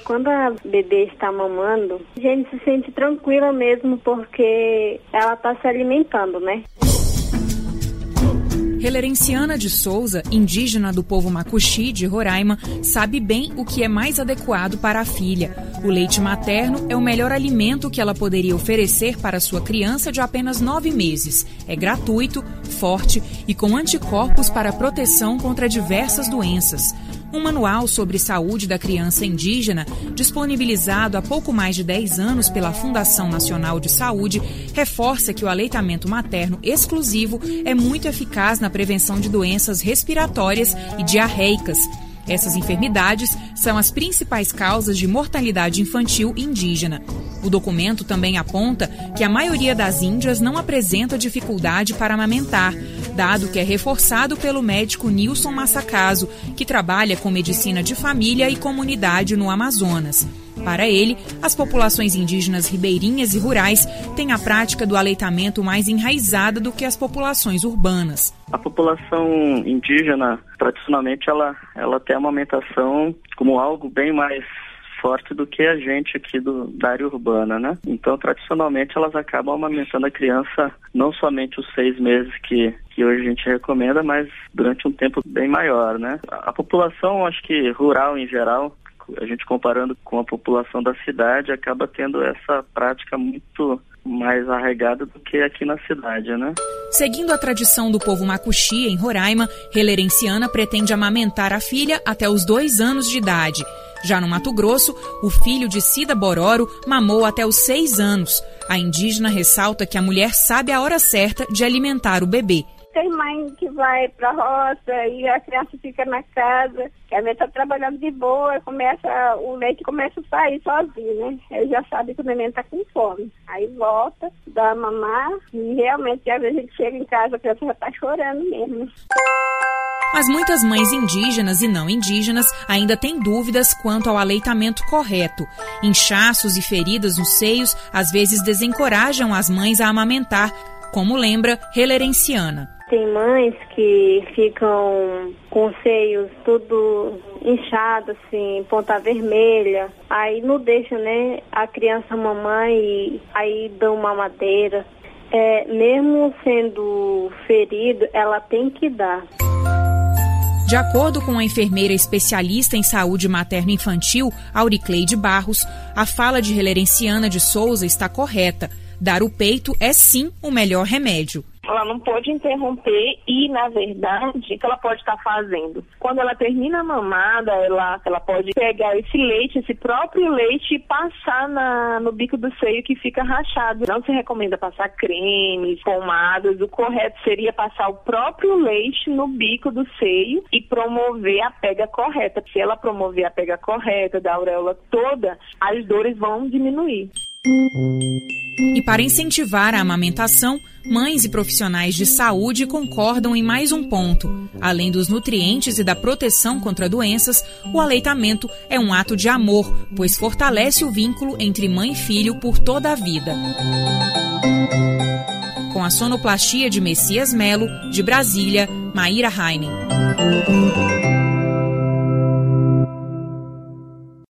quando a bebê está mamando, a gente se sente tranquila mesmo porque ela está se alimentando, né? Helerenciana de Souza, indígena do povo Macuxi, de Roraima, sabe bem o que é mais adequado para a filha. O leite materno é o melhor alimento que ela poderia oferecer para sua criança de apenas 9 meses. É gratuito, forte e com anticorpos para proteção contra diversas doenças. Um manual sobre saúde da criança indígena, disponibilizado há pouco mais de 10 anos pela Fundação Nacional de Saúde, reforça que o aleitamento materno exclusivo é muito eficaz na prevenção de doenças respiratórias e diarreicas. Essas enfermidades são as principais causas de mortalidade infantil indígena. O documento também aponta que a maioria das índias não apresenta dificuldade para amamentar, dado que é reforçado pelo médico Nilson Massacaso, que trabalha com medicina de família e comunidade no Amazonas. Para ele, as populações indígenas ribeirinhas e rurais têm a prática do aleitamento mais enraizada do que as populações urbanas. A população indígena, tradicionalmente, ela tem a amamentação como algo bem mais forte do que a gente aqui da área urbana, né? Então, tradicionalmente, elas acabam amamentando a criança não somente os 6 meses que hoje a gente recomenda, mas durante um tempo bem maior, né? A população, acho que rural em geral, a gente comparando com a população da cidade, acaba tendo essa prática muito mais arraigada do que aqui na cidade, né? Seguindo a tradição do povo Macuxi, em Roraima, Helerenciana pretende amamentar a filha até os 2 anos de idade. Já no Mato Grosso, o filho de Cida Bororo mamou até os 6 anos. A indígena ressalta que a mulher sabe a hora certa de alimentar o bebê. Tem mãe que vai pra roça e a criança fica na casa, que a mãe tá trabalhando de boa, o leite começa a sair sozinho, né? Ele já sabe que o neném tá com fome. Aí volta, dá a mamar e realmente às vezes a gente chega em casa, a criança já tá chorando mesmo. Mas muitas mães indígenas e não indígenas ainda têm dúvidas quanto ao aleitamento correto. Inchaços e feridas nos seios às vezes desencorajam as mães a amamentar, como lembra Helerenciana. Tem mães que ficam com os seios tudo inchado, assim, ponta vermelha. Aí não deixa, né, a criança mamar e aí dão mamadeira. Mesmo sendo ferido, ela tem que dar. De acordo com a enfermeira especialista em saúde materno-infantil, Auricleide Barros, a fala de Helerenciana de Souza está correta. Dar o peito é sim o melhor remédio. Ela não pode interromper e, na verdade, o que ela pode estar fazendo? Quando ela termina a mamada, ela pode pegar esse próprio leite e passar no bico do seio que fica rachado. Não se recomenda passar cremes, pomadas. O correto seria passar o próprio leite no bico do seio e promover a pega correta. Se ela promover a pega correta da auréola toda, as dores vão diminuir. E para incentivar a amamentação, mães e profissionais de saúde concordam em mais um ponto. Além dos nutrientes e da proteção contra doenças, o aleitamento é um ato de amor, pois fortalece o vínculo entre mãe e filho por toda a vida. Com a sonoplastia de Messias Melo, de Brasília, Maíra Heinen.